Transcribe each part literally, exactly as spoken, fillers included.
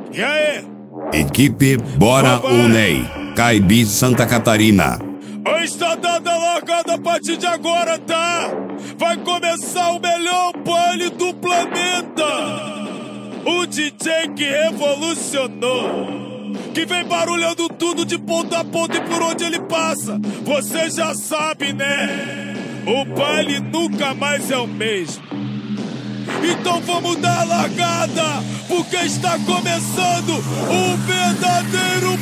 E aí? Equipe Bora Unei, Caibi, Santa Catarina. Está dando a largada a partir de agora, tá? Vai começar o melhor baile do planeta. O D J que revolucionou, que vem barulhando tudo de ponta a ponta e por onde ele passa. Você já sabe, né? O baile nunca mais é o mesmo. Então vamos dar a largada, porque está começando o verdadeiro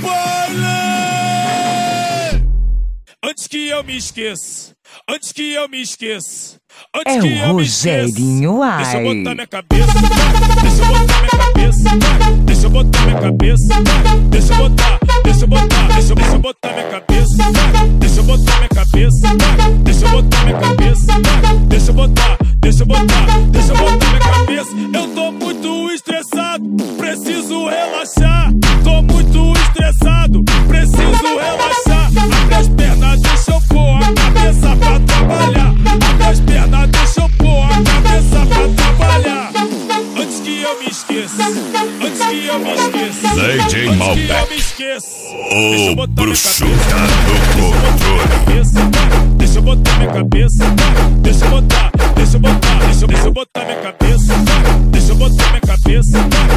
baile! Antes que eu me esqueça, antes que eu me esqueça, antes é que o eu me esqueça, Rogerinho, ai. deixa eu botar minha cabeça, deixa eu botar minha cabeça, deixa eu botar minha cabeça, deixa eu botar, deixa eu botar, deixa eu, deixa eu botar minha cabeça, deixa eu botar minha cabeça, deixa eu botar minha cabeça, deixa eu botar, deixa eu botar, deixa eu botar minha cabeça. Eu tô muito estressado, preciso relaxar. Tô muito estressado, preciso relaxar. Abre as pernas, deixa eu pôr a cabeça pra trabalhar. Abre as pernas, deixa eu pôr a cabeça pra trabalhar. Antes que eu me esqueça, antes que eu me esqueça, D J antes Malbec, que eu me esqueça, o bruxo tá no controle. Deixa eu botar minha cabeça, deixa eu botar, deixa eu botar, deixa eu, deixa eu botar minha cabeça, deixa eu botar minha cabeça.